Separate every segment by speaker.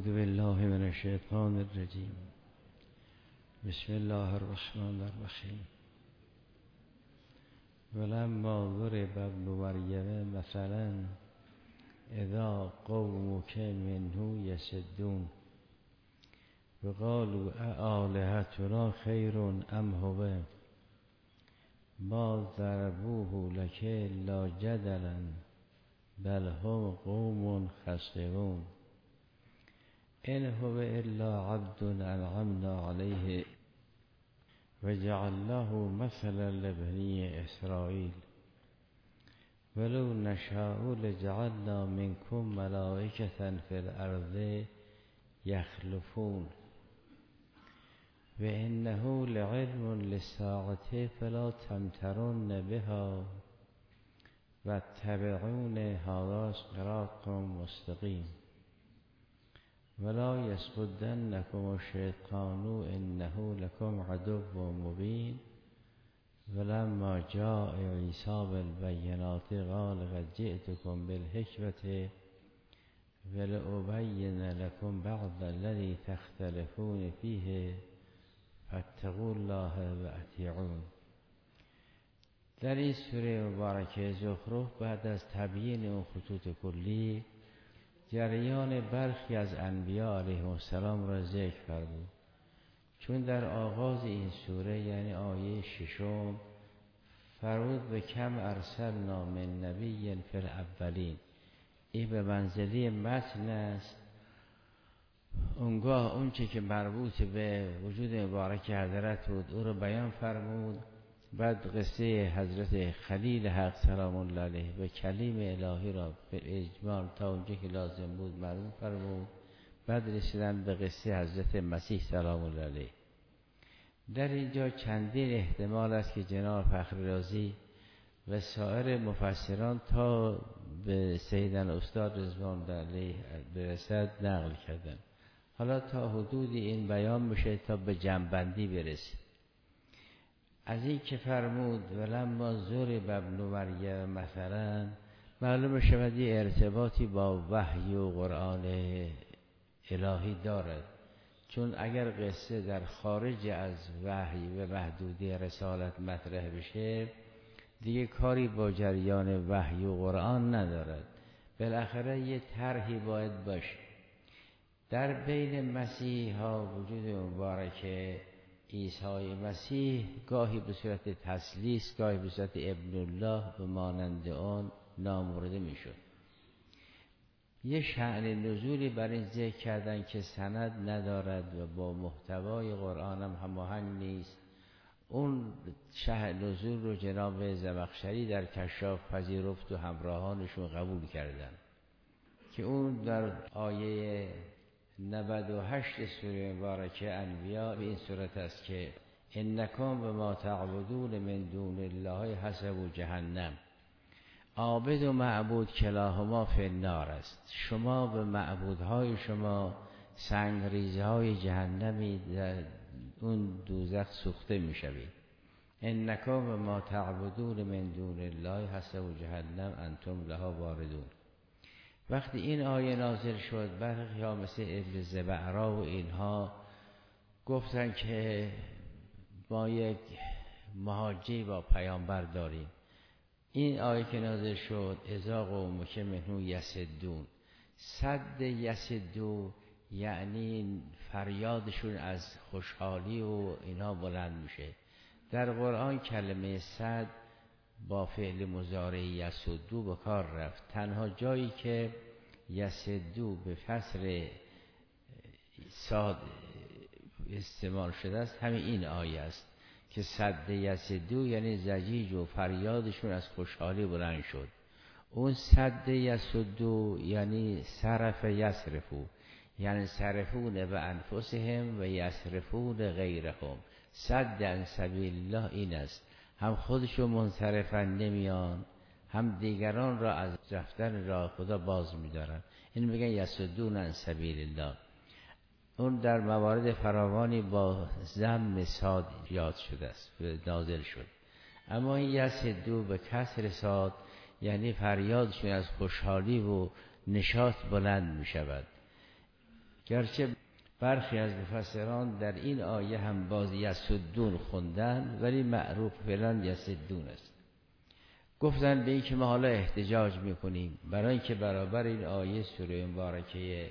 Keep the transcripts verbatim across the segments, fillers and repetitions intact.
Speaker 1: اعوذ بالله من الشیطان الرجیم. بسم الله الرحمن الرحیم. ولما ضرب ابن مریم مثلا اذا قومک منه یصدون وقالوا آلهتنا خیر ام هو ما ضربوه لك الا جدلا بل هم قوم خصمون ان هو الا عبد انعمنا علیه وجعلناه مثلا لبنی اسرائیل ولو نشاء لجعلنا منکم ملائکة فی الارض یخلفون و انه لعلم للساعة فلا تمترن بها واتبعون هذا صراط مستقیم ولا یصدنکم الشیطان انه لکم عدو مبین ولما جاء عیسی بالبینات قال قد جئتکم بالحکمة ولأبین لکم بعض الذی تختلفون فیه فاتقوا الله واطیعون. در این سوره مبارکه زخرف بعد از تبیین اون خطوط کلی جریان برخی از انبیا علیهم السلام را ذکر فرمود، چون در آغاز این سوره یعنی آیه ششم فرمود به کم ارسلنا من نبی فی الاولین، این به منزله متن است. اونگاه اون چه که مربوط به وجود مبارک حضرت بود او رو بیان فرمود. بعد قصه حضرت خلیل حق سلام الله علیه و کلیم الهی را به اجمال تا اونجا که لازم بود معلوم فرمود. بعد رسیدن به قصه حضرت مسیح سلام الله علیه. در اینجا چندین احتمال است که جناب فخری رازی و سایر مفسران تا به سیدنا استاد رضوان الله علیه برسد نقل کردن. حالا تا حدودی این بیان میشه تا به جمع‌بندی برسه. از این که فرمود ولما ضرب ابن مریم مثلا معلوم شود یه ارتباطی با وحی و قرآن الهی دارد، چون اگر قصه در خارج از وحی و محدودی رسالت مطرح بشه دیگه کاری با جریان وحی و قرآن ندارد، بالاخره یه طرحی باید باشه. در بین مسیح ها وجود مبارک عیسی مسیح گاهی به صورت تثلیث گاهی به صورت ابن الله و مانند آن نامورده می شد. یه شأن نزولی بر این ذکر کردن که سند ندارد و با محتوای قرآن هم هماهنگ نیست. اون شأن نزول رو جناب زمخشری در کشاف پذیرفت و همراهانشون قبول کردن که اون در آیه نود و هشت سوره مبارکه انبیاء به این صورت است که انکم به ما تعبدون من دون الله حسب جهنم، عابد و معبود کلاهما فی النار است. شما به معبودهای شما سنگریزه های جهنمی در اون دوزخ سوخته می شوید. انکم به ما تعبدون من دون الله حسب جهنم انتم لها واردون. وقتی این آیه نازل شد برخی ها مثل ابن زبعرا و اینها گفتن که ما یک مهاجی با پیامبر داریم. این آیه که نازل شد اذا قومک منه یصدون، صد یصدو یعنی فریادشون از خوشحالی و اینا بلند میشه. در قرآن کلمه صد با فعل مضارع یصدو به کار رفت. تنها جایی که یصدو به کسر صاد استعمال شده است همین این آیه است که صد یصدو یعنی زجیج و فریادشون از خوشحالی بلند شد. اون صد یصدو یعنی صرف یصرفو یعنی صرفون به انفسهم و یصرفون غیرهم. صد عن سبیل الله این است، هم خودشون منصرفن نمیان هم دیگران را از رفتن راه خدا باز می‌دارن. این میگن یصدون عن سبیل الله. اون در موارد فراوانی با ضم صاد یاد شده است نازل شد. اما این یصدو به کسر صاد یعنی فریادشون از خوشحالی و نشاط بلند می شود. گرچه برخی از مفسران در این آیه هم باز یسدون خوندن، ولی معروف فعلا یسدون است. گفتن به این که ما حالا احتجاج میکنیم برای اینکه برابر این آیه سوره مبارکه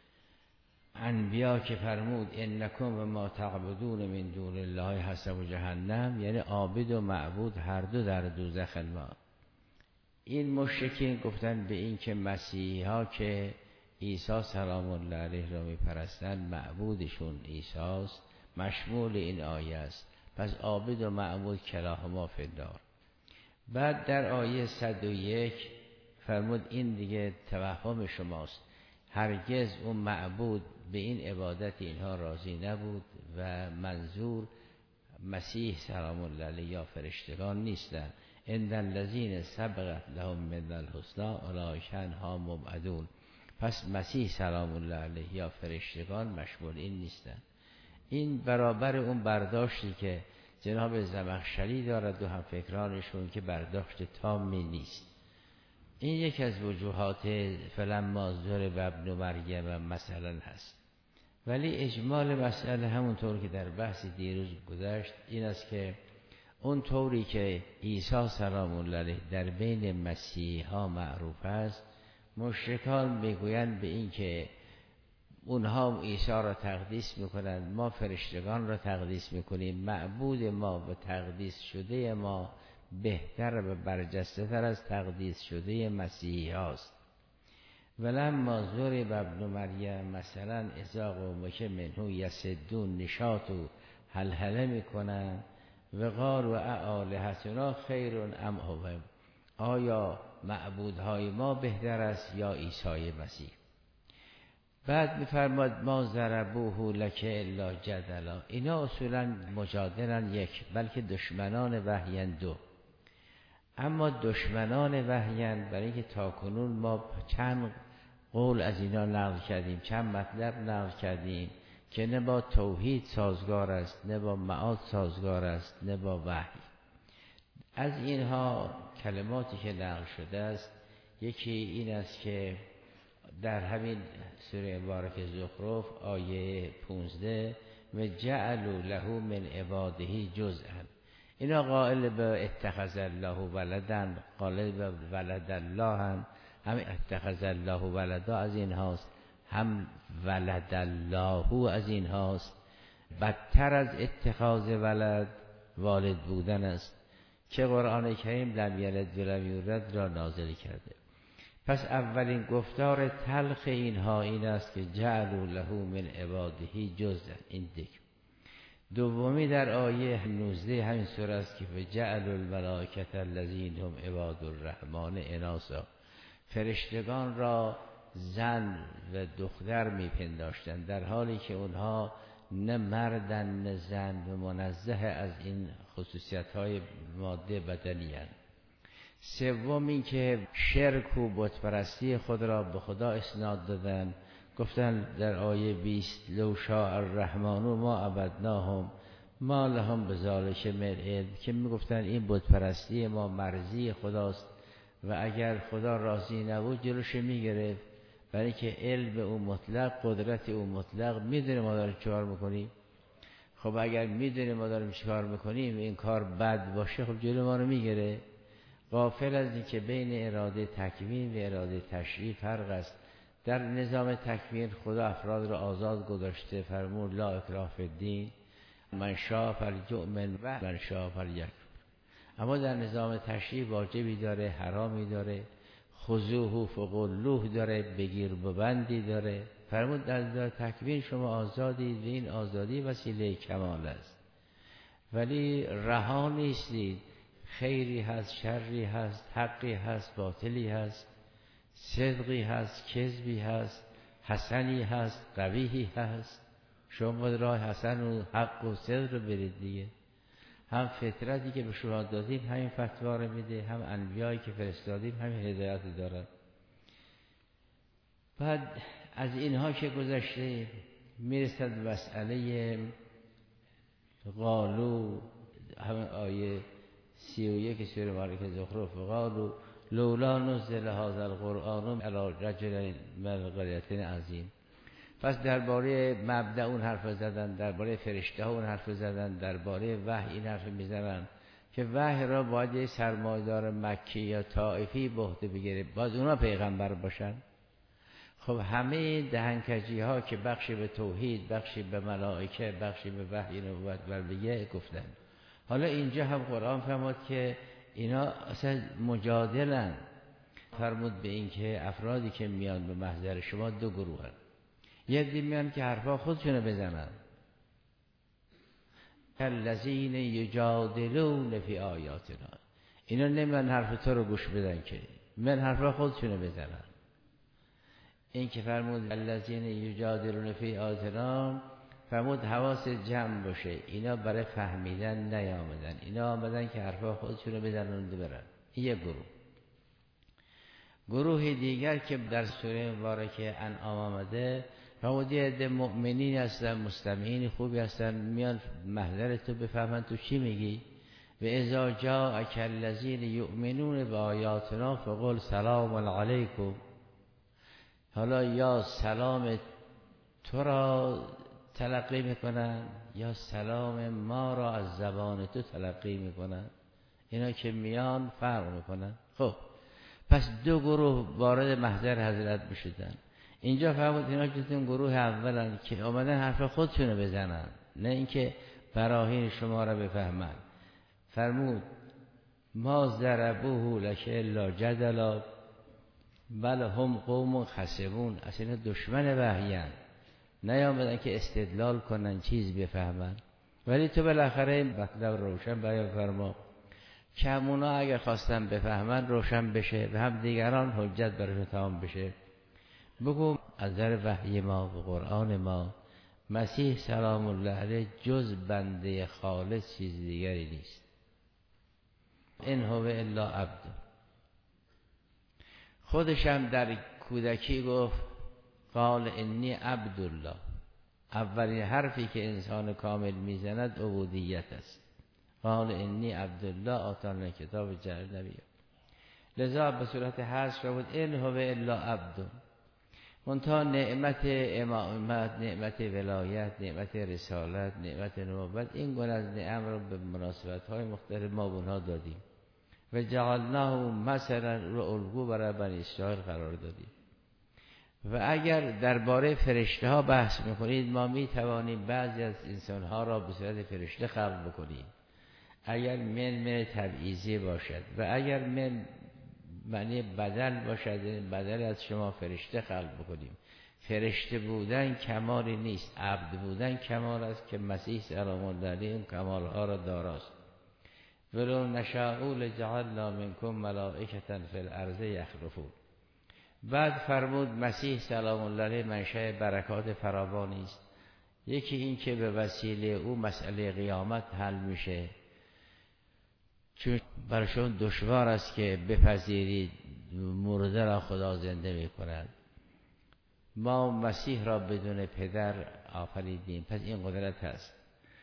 Speaker 1: انبیا که فرمود انکم و ما تعبدون من دون الله حسب جهنم، یعنی عابد و معبود هر دو در دوزخ ما. این مشرکین گفتن به این که مسیحا که عیسی سلام الله علیه را میپرستن معبودشون عیسی است، مشمول این آیه است. پس عابد و معبود کلاهما فی النار. بعد در آیه صد و یک فرمود این دیگه توهم شماست، هرگز اون معبود به این عبادت اینها راضی نبود و منظور مسیح سلام الله علیه یا فرشتگان نیستن. ان الذین سبقت لهم من الحسنی اولئک عنها مبعدون. پس مسیح سلام الله علیه یا فرشتگان مشمول این نیستن. این برابر اون برداشتی که جناب زمخشری دارد و هم فکرانشون که برداشت تامی نیست. این یک از وجوهات فلما ضرب ابن مریم مثلا هست. ولی اجمال مسئله همونطور که در بحث دیروز گذشت این است که اون طوری که عیسی سلام الله علیه در بین مسیحا معروف است، مشرکان میگویند به این که اونها عیسی را تقدیس میکنند، ما فرشتگان را تقدیس میکنیم، معبود ما و تقدیس شده ما بهتر و برجسته تر از تقدیس شده مسیحی هاست. ولما ضرب ابن مریم مثلا اذا قومک منه یسدون، نشاط و هلهله میکنن و قالوا اآلهتنا خیر ام هو، آیا معبودهای ما بهتر است یا عیسی مسیح؟ بعد میفرماد ما ضربوه لک الا جدلا. اینا اصولا مجادلن یک، بلکه دشمنان وحیین دو. اما دشمنان وحیین برای اینکه تاکنون ما چند قول از اینا نقل کردیم، چند مطلب نقل کردیم که نه با توحید سازگار است، نه با معاد سازگار است، نه با وحی. از اینها کلماتی که نقل شده است، یکی این است که در همین سوره مبارک زخرف آیه پانزده و جعلوا له من عباده جزءا، اینا قائل به اتخذ الله ولدا، قائل به ولد الله، هم هم اتخذ الله ولدا از این هاست، هم ولد الله از این هاست. بدتر از اتخاذ ولد والد بودن است که قرآن کریم لم یلد و لم یولد را نازل کرده. پس اولین گفتار تلخ اینها این است که جعلوا له من عباده جزءا، این دیگه. دومی در آیه نوزده همین سوره است که جعلوا الملائکة الذین هم عباد الرحمن اناثا، فرشتگان را زن و دختر میپنداشتند در حالی که اونها نه مردن نه زن و منزه از این خصوصیت های ماده بدنی هستند. سوم این که شرک و بت پرستی خود را به خدا اسناد دادن، گفتن در آیه بیست لو شاء الرحمن ما عبدناهم ما لهم بذلک من علم، که میگفتن این بت پرستی ما مرضی خداست و اگر خدا راضی نبود جلوش میگرفت، برای که علم او مطلق، قدرت او مطلق، میدونه ما داریم چیکار میکنیم. خب اگر میدونه ما داریم چیکار میکنیم این کار بد باشه، خب جلو ما رو میگیره. غافل از این که بین اراده تکوین و اراده تشریع فرق است. در نظام تکوین خدا افراد را آزاد گذاشته، فرمود لا اکراه فی الدین، من شاء فلیؤمن و من شاء فلیکفر. اما در نظام تشریع واجبی داره، حرامی داره، خذوه فغلوه داره، بگیر ببندی داره. فرمود در تکوین شما آزادید و این آزادی وسیله کمال است، ولی رها نیستید. خیری هست، شری هست، حقی هست، باطلی هست، صدقی هست، کذبی هست، حسنی هست، قبیحی هست. شما باید راه حسن و حق و صدق رو برید دیگه. هم فطرتی که به شما دادیم همین فتوا رو میده، هم انبیایی که فرستادیم همین هدایت دارن. بعد از اینها که گذشته میرسد مسئله قالو، همین آیه سی و یک سوره مبارکه زخرف، قالو لولا نزل هذا القرآن علی رجل من القريتين عظیم. پس درباره مبدأ اون حرف زدن، درباره فرشته ها اون حرف زدن، درباره وحی این حرف میزنن که وحی را باید یه سرمایه‌دار مکی یا طائفی به عهده بگیره، باز اونا پیغمبر باشن. خب همه دهنکجی ها که بخشی به توحید، بخشی به ملائکه، بخشی به وحی نبوت بلبیه گفتن. حالا اینجا هم قرآن فرمود که اینا اصلا مجادلن. فرمود به این که افرادی که میان به محضر شما دو گروه هست. یه دی میان که حرفا خودشونو بزنن، الذین یجادلون فی آیاتنا، اینا نمیان حرف تو رو گوش بدن که من حرفا خودشونو بزنن. این که فرمود الذین یجادلون فی آیاتنا، فرمود حواس جمع باشه، اینا برای فهمیدن نیامدن، اینا آمدن که حرفا خودشونو بزنن و برن. این یک گروه. گروه دیگر که در سوره مبارکه انعام آمده، فرمود یه عده مؤمنین هستن، مستمعین خوبی هستن، میان محضر تو بفهمن تو چی میگی. و اذا جاءک الذین یؤمنون بآیاتنا فقل سلام علیکم. حالا یا سلام تو را تلقی میکنن یا سلام ما را از زبان تو تلقی میکنن. اینا که میان فرق میکنن. خب پس دو گروه وارد محضر حضرت میشدن. اینجا فرمود اینا جزء گروه اولن که آمدن حرف خودشونو بزنن، نه اینکه براهین شما را بفهمن. فرمود ما ضربوه لک الا جدلا بل هم قوم خصمون. اصلا دشمن وحیان، نیامدن که استدلال کنن چیز بفهمن. ولی تو بالاخره مطلب روشن بیان فرما که همونا اگر خواستن بفهمن روشن بشه و هم دیگران حجت برشون تمام بشه. بگو از در وحی ما و قرآن ما مسیح سلام الله علیه جز بنده خالص چیز دیگری نیست. این هو الا عبد. خودشم در کودکی گفت قال انی عبدالله. اولین حرفی که انسان کامل میزند عبودیت است. قال انی عبدالله آتانا کتاب جعل نبی. لذا به صورت حذف بود این هو الا عبد. منتها نعمت امامت، نعمت ولایت، نعمت رسالت، نعمت نبوت، این گونه از نعم رو به مناسبت های مختلف ما بونها دادیم و جعلناه مثلا رو الگو برای بنی اسرائیل قرار دادیم. و اگر درباره فرشته ها بحث میکنید، ما میتوانیم بعضی از انسان ها را به صورت فرشته خلق بکنیم اگر من من تبعیضی باشد، و اگر من معنی بدل باشد، بدل از شما فرشته خلق بکنیم. فرشته بودن کمالی نیست، عبد بودن کمال است که مسیح سلام الله علیه این کمال ها را داراست. ولو نشاء لجعلنا منکم ملائکة فی الارض یخلفون. بعد فرمود مسیح سلام الله علیه منشأ برکات فراوانی است. یکی این که به وسیله او مسئله قیامت حل میشه، چون برشون دشوار است که بپذیرید مرده را خدا زنده می کند. ما مسیح را بدون پدر آفریدیم، پس این قدرت هست.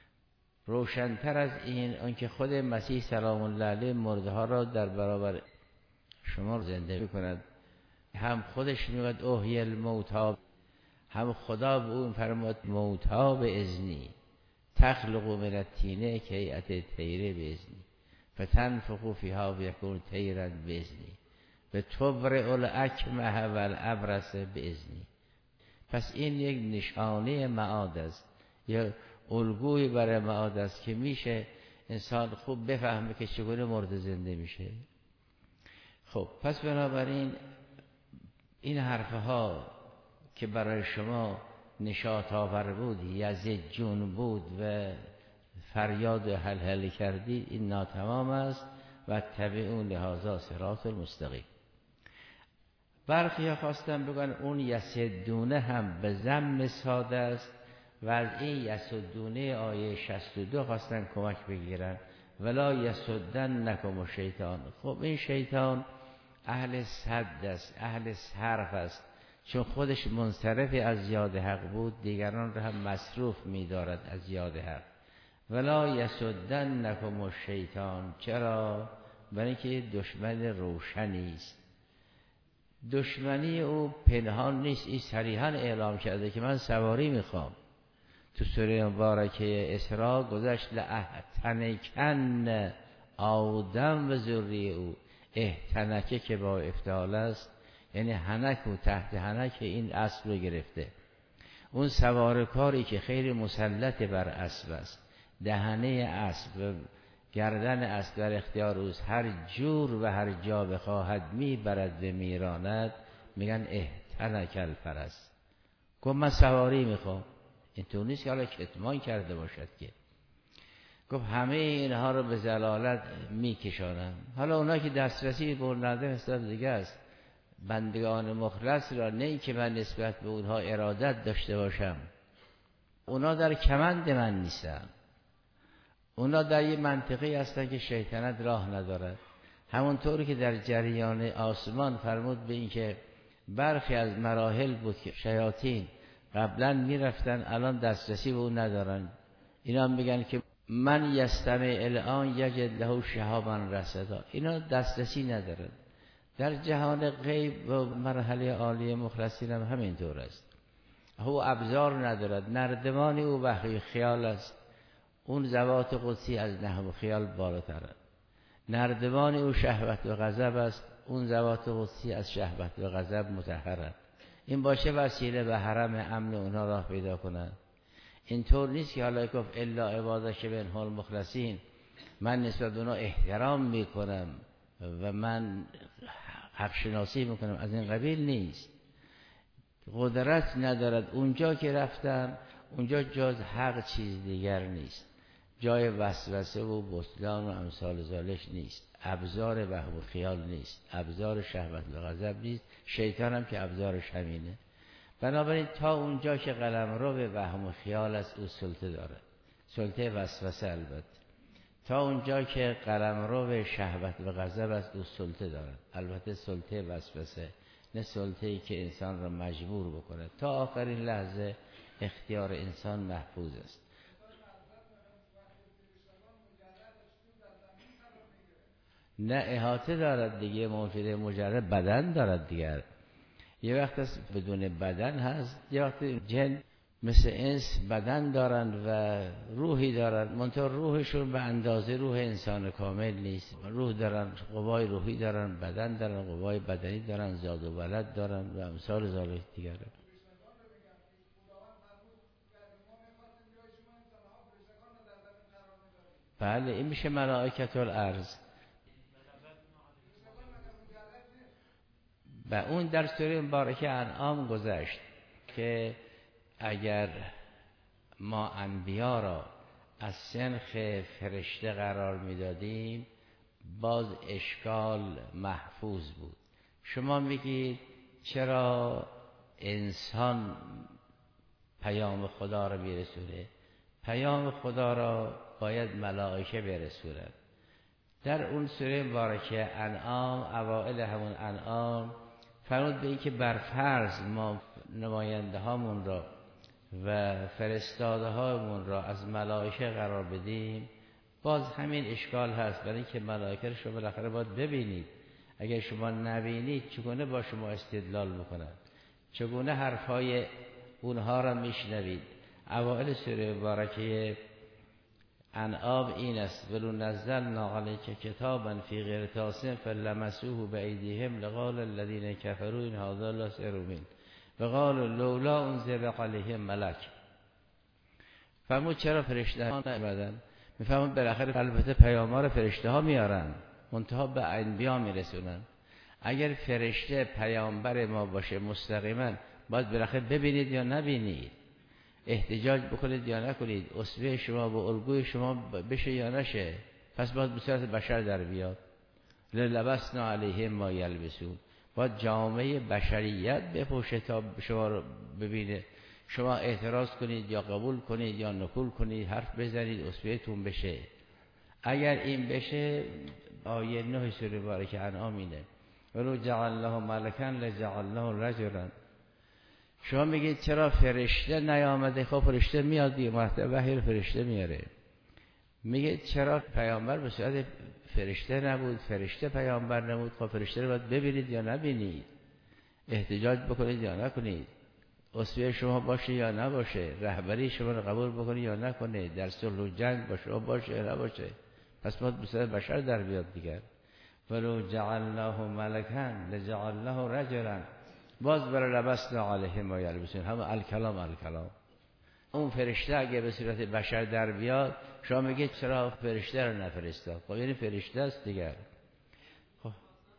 Speaker 1: روشنتر از این آنکه خود مسیح سلام الله علیه مرده ها را در برابر شما زنده می کند. هم خودش میگوید احیی الموتی، هم خدا به اون فرمود موتا به اذنی تخلق من الطین کهیئت طیر به اذنی فتنفخ فیها و یکون طیرا باذنی و تبرئ الاکمه و الابرص باذنی. پس این یک نشانه معاد است یا الگوی برای معاد است که میشه انسان خوب بفهمه که چگونه مرده زنده میشه. خب پس بنابراین این حرفها که برای شما نشاط آور بود، یزید جون بود و فریاد هل هل کردید، این ناتمام است. و تبعون لهذا صراط المستقیم. برخی ها خواستن بگن اون یسدونه هم به ضم ساده است و از این یسدونه آیه شصت و دو خواستن کمک بگیرن ولا یسدن نکم شیطان. خب این شیطان اهل صد است، اهل صرف است، چون خودش منصرف از یاد حق بود دیگران را هم مصروف می‌دارد از یاد حق. ولا یسدن نکم الشیطان. چرا؟ برای اینکه دشمن روشنی است. دشمنی او پنهان نیست، این صریحا اعلام کرده که من سواری میخوام. تو سوره مبارکه اسراء گذشت لأحتنکن آدم و ذریه او. احتنکه که با افتعال است یعنی حنک و تحت حنک این اسب رو گرفته. اون سوارکاری که خیلی مسلط بر اسب است، دهنه اسب و گردن اسب در اختیار اوست، هر جور و هر جا بخواهد میبرد و میراند، میگن احتنک الفرس. گفت من سواری میخوام. اینطور نیست که حالا کتمان کرده باشد که. گفت همه اینها رو به ضلالت میکشانم. حالا اونا که دسترسی به اون ندارن حساب دیگه است. بندگان مخلص را نه که من نسبت به اونها ارادت داشته باشم، اونا در کمند من نیستن، اونا در یه منطقه هستن که شیطنت راه ندارد. همونطوری که در جریان آسمان فرمود به این که برخی از مراحل بود که شیاطین قبلا میرفتن الان دسترسی به اون ندارن. اینا میگن که من یستمع الان یجد له شهابا رصدا، اینا دسترسی ندارن. در جهان غیب و مرحله عالی مخلصین هم همینطور است. او ابزار ندارد، نردبانی او وحی خیال است، اون ذوات قدسی از نحو خیال بالاتر است. نردبان او شهوت و غضب است، اون ذوات قدسی از شهوت و غضب مطهر است. این باشه وسیله به حرم امن اونها راه پیدا کنند. اینطور نیست که حالا گفت الا عبادک منهم المخلصین، من نسبت به اونها احترام میکنم و من حق شناسی میکنم، از این قبیل نیست. قدرت ندارد. اونجا که رفتم اونجا جز حق چیز دیگر نیست، جای وسوسه و بطلان و امثال ذالک نیست، ابزار وهم و خیال نیست، ابزار شهوت و غضب نیست. شیطان هم که ابزارش همینه. بنابراین تا اونجا که قلمرو به وهم و خیال است او سلطه دارد، سلطه وسوسه البته. تا اونجا که قلمرو به شهوت و غضب است او سلطه دارد، البته سلطه وسوسه، نه سلطه‌ای که انسان را مجبور بکنه. تا آخرین لحظه اختیار انسان محفوظ است. نه احاطه دارد دیگه، موجود مجرد بدن دارد دیگر. یه وقت است بدون بدن هست، یه وقت جن مثل انس بدن دارند و روحی دارند، منتها روحشون به اندازه روح انسان کامل نیست. روح دارن، قوای روحی دارن، بدن دارن، قوای بدنی دارن، زاد و ولد دارن و امثال ذالک دیگر. بله این میشه ملائکة الارض. و اون در سوره مبارکه انعام گذشت که اگر ما انبیا را از سنخ فرشته قرار میدادیم باز اشکال محفوظ بود. شما میگید چرا انسان پیام خدا را برسونه؟ پیام خدا را باید ملائکه برسونند. در اون سوره مبارکه انعام، اوائل همون انعام فرمود به این که بر فرض ما نماینده هامون را و فرستاده هامون را از ملائکه قرار بدیم، باز همین اشکال هست، برای اینکه ملائکه رو شما بالاخره باید ببینید. اگر شما نبینید چگونه با شما استدلال میکنند؟ چگونه حرفای اونها را میشنوید؟ اوائل سوره مبارکه انعام این است: ولو نزلنا علیک کتابا فی قرطاس فلمسوه بایدیهم لقال الذین کفروا ان هذا الا سحر مبین وقالوا لولا انزل علیه ملک. فرمود چرا فرشته ها نیامدن؟ میفهمون بالاخره البته پیام‌ها رو فرشته ها میارن، منتها به انبیا میرسونن. اگر فرشته پیامبر ما باشه مستقیما باید بالاخره ببینید یا نبینید، احتجاج بکنید یا نکنید، اسوه شما با الگوی شما بشه یا نشه، پس باید به صورت بشر در بیاد. للبسنا علیهم ما یلبسون، باید جامعه بشریت بپوشه تا شما رو ببینه. شما اعتراض کنید یا قبول کنید یا نکول کنید، حرف بزنید، اسوهتون بشه. اگر این بشه آیه نه سوره مبارکه انعام اینه: ولو جعلناه ملکا لجعلناه رجلا. شما میگید چرا فرشته نیامده؟ خب فرشته میاد دیگه، مرتبه وحی فرشته میاره. میگه چرا پیامبر به صورت فرشته نبود؟ فرشته پیامبر نبود. خب فرشته رو باید ببینید یا نبینید. احتجاج بکنید یا نکنید، اسوه شما باشه یا نباشه، رهبری شما رو قبول بکنید یا نکنید، در صلح و جنگ با شما باشه یا نباشه. پس باید بسیار بشر در بیاد دیگر. ولو جعلناه ملکا لجعلناه رجلا، باز برای لبسنا علیهم ما یلبسون، هم الکلام الکلام. اون فرشته اگه به صورت بشر در بیاد، شما میگید چرا فرشته رو نفرستاد؟ خب یعنی فرشته است دیگر. خب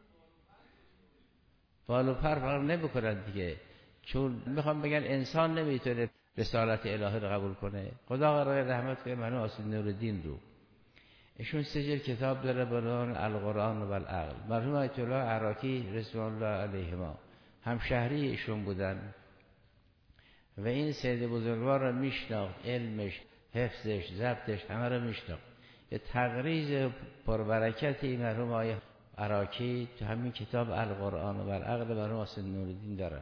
Speaker 1: بالو پر فرق نمیکنن دیگه، چون میخوام بگن انسان نمیتونه رسالت الهی رو قبول کنه. خدا قرار رحمت کنه مرحوم آصف نورالدین رو، ایشون سه جلد کتاب داره به نام القرآن و العقل. مرحوم آیت الله عراقی رضوان الله علیهما همشهری ایشون بودن و این سید بزرگوار رو میشناخت، علمش، حفظش، ضبطش همه رو میشناخت. یه تقریض پربرکتی مرحوم آیت عراقی تو همین کتاب القرآن و العقل مرحوم آصف نورالدین داره.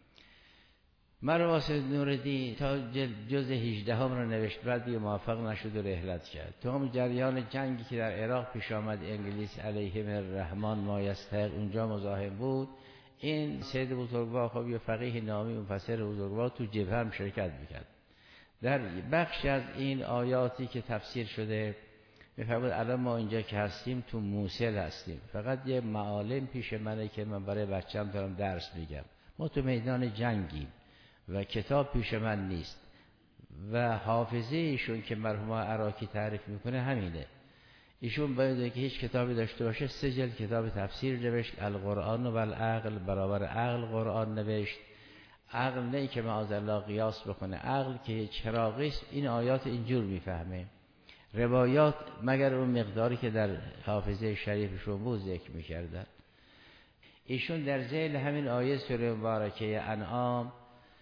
Speaker 1: مرحوم آصف نورالدین تا جز هجده هم رو نوشت، بعد دیگه موفق نشد و رحلت کرد. تو هم جریان جنگی که در عراق پیش آمد، انگلیس علیهم الرحمن مایستحق اونجا مزاحم بود، این سید بزرگوار خب یه فقیه نامی مفسر بزرگوار تو جبهه هم شرکت میکرد. در بخش از این آیاتی که تفسیر شده میفرمود الان ما اینجا که هستیم تو موصل هستیم، فقط یه معالم پیش منه که من برای بچه‌م دارم درس میگم، ما تو میدان جنگیم و کتاب پیش من نیست. و حافظه ایشون که مرحوم عراقی تعریف میکنه همینه. ایشون باید که هیچ کتابی داشته باشه، سه جلد کتاب تفسیر نوشت، القرآن و العقل، برابر عقل قرآن نوشت. عقل نه که معاذالله قیاس بکنه، عقل که چراغیست این آیات اینجور میفهمه. روایات مگر اون مقداری که در حافظه شریفشون بود ذکر میکردن. ایشون در ذیل همین آیه سوره مبارکه انعام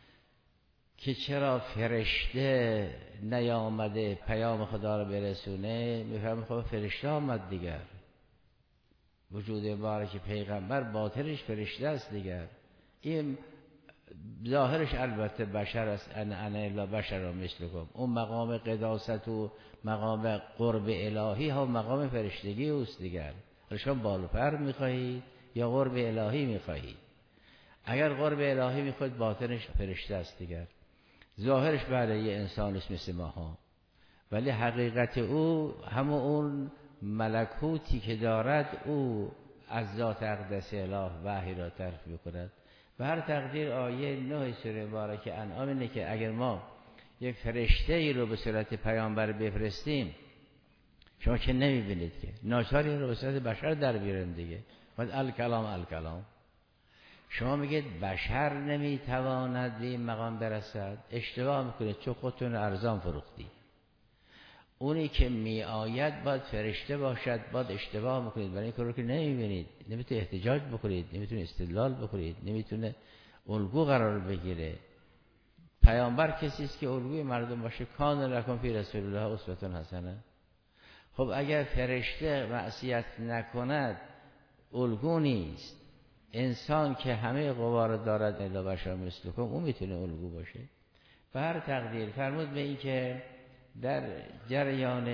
Speaker 1: که چرا فرشته نیامده پیام خدا رو برسونه، میفهمه خب فرشته آمد دیگر، وجود مبارک پیغمبر باطنش فرشته است دیگر. این ظاهرش البته بشر است، ان انا الا بشر مثلکم. اون مقام قداست و مقام قرب الهی ها مقام فرشتگی است دیگر. شما بالو پر میخواهید یا قرب الهی میخواهید؟ اگر قرب الهی میخواهید باطنش فرشته است دیگر. ظاهرش بله یه انسان است مثل ماها، ولی حقیقت او همون اون ملکوتی که دارد او از ذات اقدس اله وحی را طرف میکند. به هر تقدیر آیه نه سوره مبارکه انعام اینه که اگر ما یک فرشته ای رو به صورت پیامبر بفرستیم، شما که نمیبینید که ناچاری رو به صورت بشر در بیارن دیگه. بعد الکلام الکلام شما میگید بشر نمیتواند به این مقام برسد، اشتباه میکنید، چون خودتون ارزان فروختی. اونی که می آید باید فرشته باشد، باید اشتباه میکنید، برای این کارو که نمیبینید نمیتونه احتجاج بکنید، نمیتونه استدلال بکنید، نمیتونه الگو قرار بگیره. پیامبر کسی است که الگوی مردم باشه. کان لکم فی رسول الله اسوه حسنه. خب اگر فرشته معصیت نکند الگو نیست. انسان که همه قوا را دارد الا بشر مثلکم، اون میتونه الگو باشه. به هر تقدیر فرمود به این که در جریان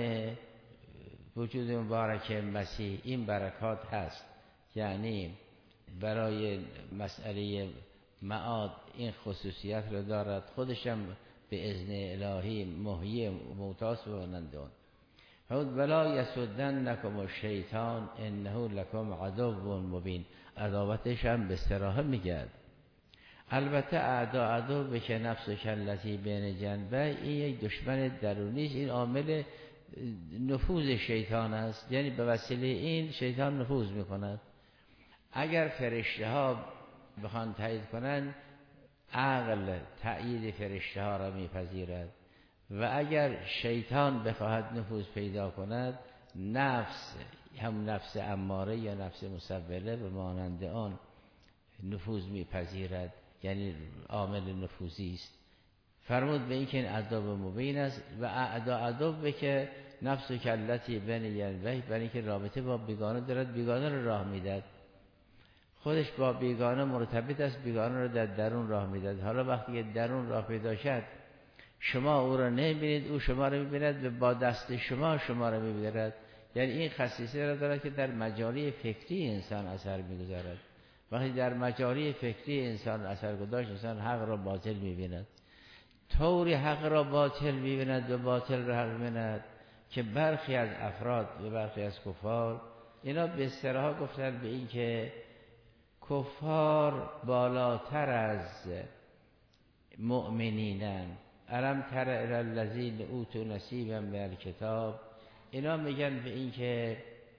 Speaker 1: وجود مبارک مسیح این برکات هست، یعنی برای مسئله معاد این خصوصیت رو دارد، خودشم به اذن الهی محیی موتاس و مانند آن. فرمود ولا یسدنکم الشیطان انه لکم عدو مبین. عداوتش هم به صراحه میگه. البته اعدا عدو به که نفس کلتی بین جنبه، این یک دشمن درونی است، این عامل نفوذ شیطان است، یعنی به وسیله این شیطان نفوذ میکند. اگر فرشته ها بخوان تایید کنند، عقل تأیید فرشته ها را میپذیرد و اگر شیطان بخواهد نفوذ پیدا کند، نفس هم نفس اماره یا نفس مسوله به مانند آن نفوذ میپذیرد، یعنی عامل نفوذی است. فرمود به این که این عدو مبین است و اعدا عدو به که نفس و کلتی بین یلوه، برای اینکه رابطه با بیگانه دارد، بیگانه رو راه میداد، خودش با بیگانه مرتبط است، بیگانه رو در درون راه میداد. حالا وقتی که درون راه پیدا شد، شما او را نمیبینید، او شما را میبیند و با دست شما شما را میبیند. یعنی این خصیصه را دارد که در مجالی فکری انسان اثر میگذارد. وقتی در مجاری فکری انسان اثر گذاشت، انسان حق را باطل می‌بیند. طوری حق را باطل می‌بیند و باطل را حق می‌بیند که برخی از افراد و برخی از کفار اینا به اصطلاح گفتن به این که کفار بالاتر از مؤمنینن. الم تر الی الذین اوتوا نصیبا من الکتاب، اینا میگن به این که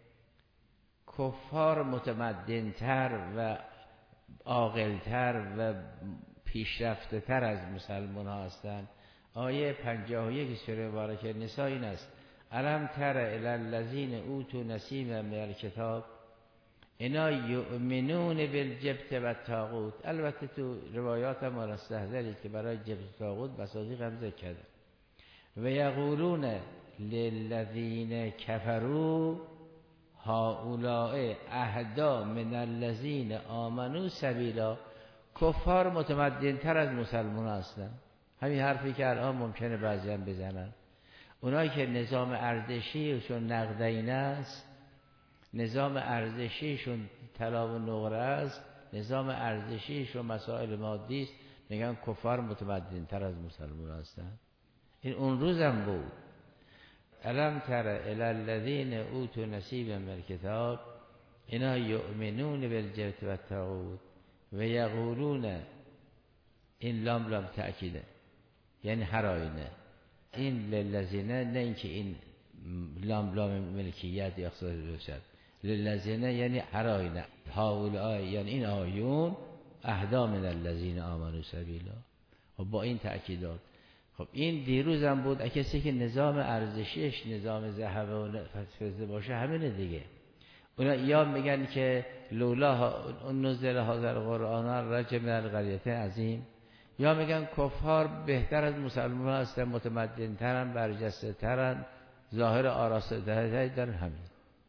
Speaker 1: کفار متمدن‌تر و عاقل‌تر و پیشرفته‌تر از مسلمان ها هستند. آیه پنجاه و یک سوره مبارکه نساء این است: الم تر الی الذین اوتوا نصیبا من الکتاب، اینا یؤمنون بالجبت و الطاغوت. البته تو روایات هم مستحضرید که برای جبت و طاغوت مصادیق هم ذکر کرده. و یقولون للذین کفروا هؤلاء اهدی من الذین آمنوا سبیلا. کفار متمدن تر از مسلمان هستن. همین حرفی که الان ممکنه بعضی هم بزنن. اونایی که نظام ارزشیشون نقدینه است، نظام ارزشیشون طلا و نقره است، نظام ارزشیشون مسائل مادی است، میگن کفار متمدن تر از مسلمان هستن. این اون روزم بود. الم تر الی الذین اوتوا نصیبا من الکتاب، اینا یؤمنون بالجبت و الطاغوت و یقولون، این لام لام تأکیده یعنی هر آینه، این للذین، نه اینکه این لام لام ملکیت یا اختصاص باشد، للذین یعنی هر آینه، هؤلاء یعنی این آیون اهدی من الذین آمنوا سبیلا. و با این تأکیدات، خب این دیروز هم بود. کسی که نظام ارزشیش نظام ذهب و فضه باشه همینه دیگه. اونا یا میگن که لولا نزل هذا القرآن رجع من القریة عظیم، یا میگن کفار بهتر از مسلمان هستن، متمدن ترن، برجسته ترن، ظاهر آراسته ترن، دارن همین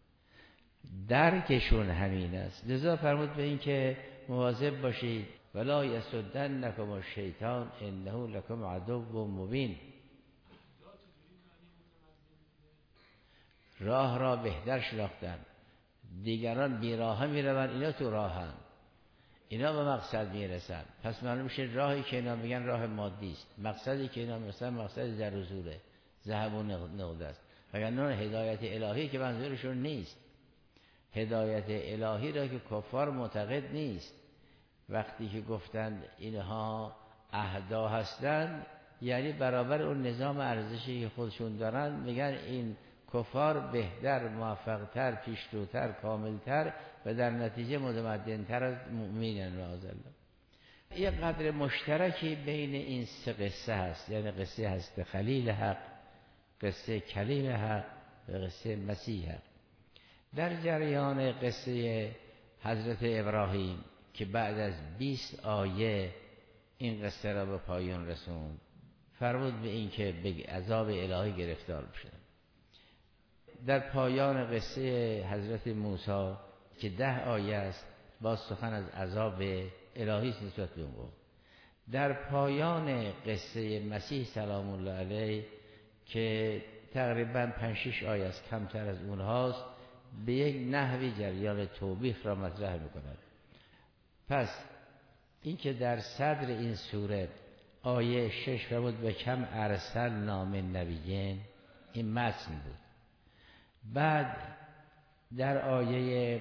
Speaker 1: درکشون همین است. لذا فرمود به این که مواظب باشید ولا یصدنکم الشیطان انه لکم عدو مبین. راه را بهتر شناختن. دیگران بی راه میروند، اینا تو راهن، اینا به مقصد میرسن. پس معلوم میشه راهی که اینا میگن راه مادی است، مقصدی که اینا مثلا مقصد زر و زوره، ذهب و نقد است. وگرنه هدایت الهی که منظورشون نیست. هدایت الهی را که کفار معتقد نیست. وقتی که گفتن اینها اهدا هستند، یعنی برابر اون نظام ارزشی که خودشون دارن، میگن این کفار بهتر، موفقتر، پیشروتر، کاملتر و در نتیجه متمدنتر از مؤمنین. معاذالله. یه قدر مشترکی بین این سه قصه هست، یعنی قصه هست خلیل حق، قصه کلیم حق و قصه مسیح حق. در جریان قصه حضرت ابراهیم که بعد از بیست آیه این قصه را به پایان رسوند، فرمود به این که به عذاب الهی گرفتار بشن. در پایان قصه حضرت موسی که ده آیه است، باز سخن از عذاب الهی نسبت به اون. در پایان قصه مسیح سلام الله علیه که تقریبا پنج شش آیه است، کمتر از اونهاست، به یک نحوی جریان توبیخ را مطرح می‌کند. پس این که در صدر این سوره آیه شش فرمود و کم ارسلنا من نبیین، این متن بود. بعد در آیه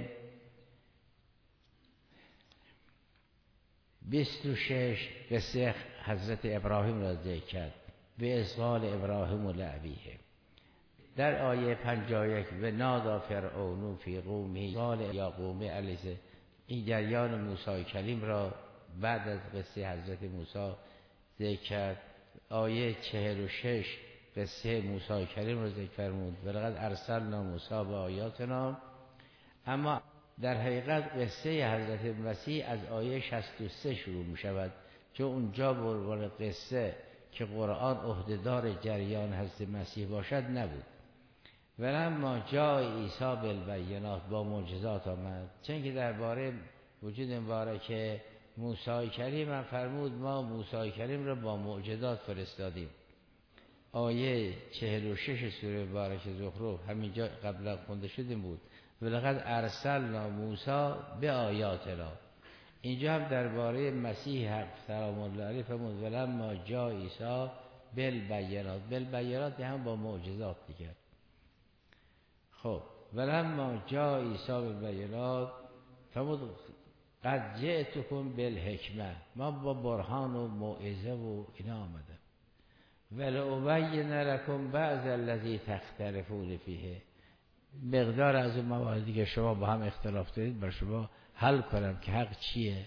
Speaker 1: بیست و شش قصه حضرت ابراهیم را ذکر کرد، به اصغال ابراهیم و لعبیه. در آیه پنجاه و یک و نادا فرعون فی قومه قال یا قوم علیه، این جریان موسی کلیم را بعد از قصه حضرت موسی ذکر کرد. آیه چهل و شش قصه موسی کلیم را ذکر فرمود ولقد ارسلنا موسی بآیاتنا. اما در حقیقت قصه حضرت مسیح از آیه شصت و سه شروع می شود، چون اونجا به عنوان قصه که قرآن عهدهدار جریان حضرت مسیح باشد نبود. ولما جاء عیسی بالبینات، با معجزات آمد. چون که درباره وجود مبارک موسی کلیم هم فرمود ما موسی کلیم را با معجزات فرستادیم. آیه چهل و شش سوره مبارک زخرف همینجا قبلا خونده شده بود ولقد ارسلنا موسی بآیاتنا. اینجا هم درباره مسیح حق سلام الله علیه فرمود ولما جاء عیسی بالبینات، بالبینات هم با معجزات دیگر. خب ولما جاء عیسی بالبینات فرمود قد جئتکم بالحکمه، ما با برهان و موعظه و اینا آمدم. ولأبین لکم بعض الذی تختلفون فیه، مقدار از اون مواردی که شما با هم اختلاف دارید بر شما حل کنم که حق چیه.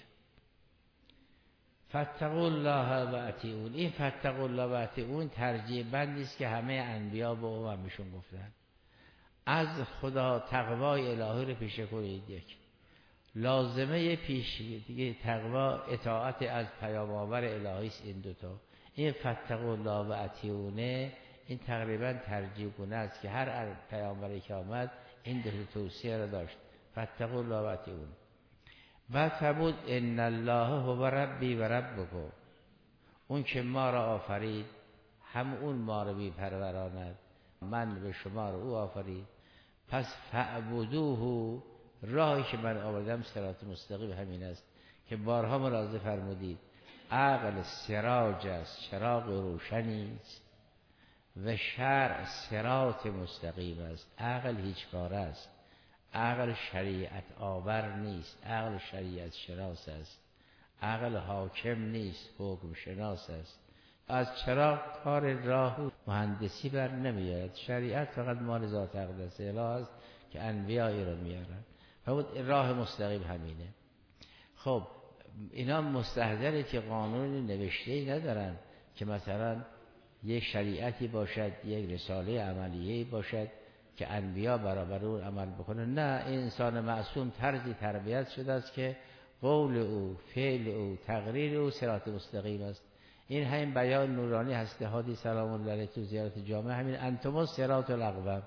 Speaker 1: فاتقوا الله و اطیعون، این فاتقوا الله و اطیعون ترجیح بندی است که همه انبیا به اممشون گفتن. از خدا تقوای الهی رو پیشه کنید. یک لازمه پیش دیگه تقوا اطاعت از پیام آور الهی است. این دوتا، این فاتقوا الله و اطیعونه، این تقریبا ترجیح گونه است که هر پیامبری که آمد این دو توصیه را داشت، فاتقوا الله و اطیعون. بعد فرمود ان الله هو ربی و ربکم، اون که ما را آفرید هم اون ما را میپروراند، من به شما رو او آفرید، پس فاعبدوه، راهی که من آوردم صراط مستقیم همین است که بارها ملاحظه فرمودید. عقل سراج است، چراغ روشنی است، و شرع صراط مستقیم است. عقل هیچ کار است، عقل شریعت آور نیست، عقل شریعت شناس است، عقل حاکم نیست، حکم شناس است. از چراغ کار راه مهندسی بر نمیاد، شریعت فقط مال ذات اقدس اله است که انبیایی را میارن. فرمود راه مستقیم همینه. خب اینا مستحضره که قانون نوشته‌ای ندارن که مثلا یک شریعتی باشد، یک رساله عملیه‌ای باشد که انبیا برابر اون عمل بکنه. نه، این انسان معصوم طرزی تربیت شده است که قول او، فعل او، تقریر او صراط مستقیم است. این همین بیان نورانی هسته هادی سلام الله علیه تو زیارت جامع، همین انتم الصراط الاقوم.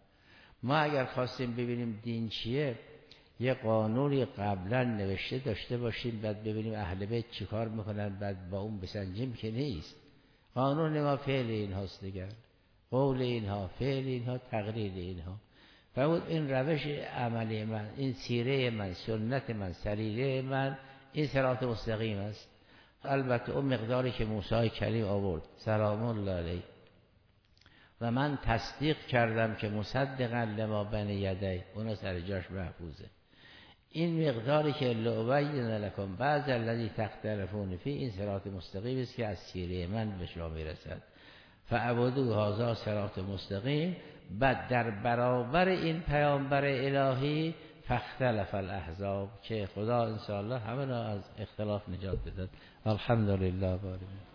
Speaker 1: ما اگر خواستیم ببینیم دین چیه، یه قانونی قبلا نوشته داشته باشیم، بعد ببینیم اهل بیت چی کار میکنن، بعد با اون بسنجیم که نیست. قانون ما فعل این هاست دیگر، قول اینها، فعل اینها، تقریر اینها. فرمود این روش عملی من، این سیره من، سنت من، سریره من، این صراط مستقیم است. البته اون مقداری که موسی کلیم آورد سلام الله علیه و من تصدیق کردم که مصدقا لما بین یدی، اون سر جاش محفوظه. این مقداری که لأبین لکم بعض الذی تختلفون فیه، این صراط مستقیم است که از سیره من به شما میرسد. فعبدوا هذا صراط مستقیم. بعد در برابر این پیامبر الهی فاختلف الاحزاب، که خدا انشاءالله همه را از اختلاف نجات بدهد. الحمدلله.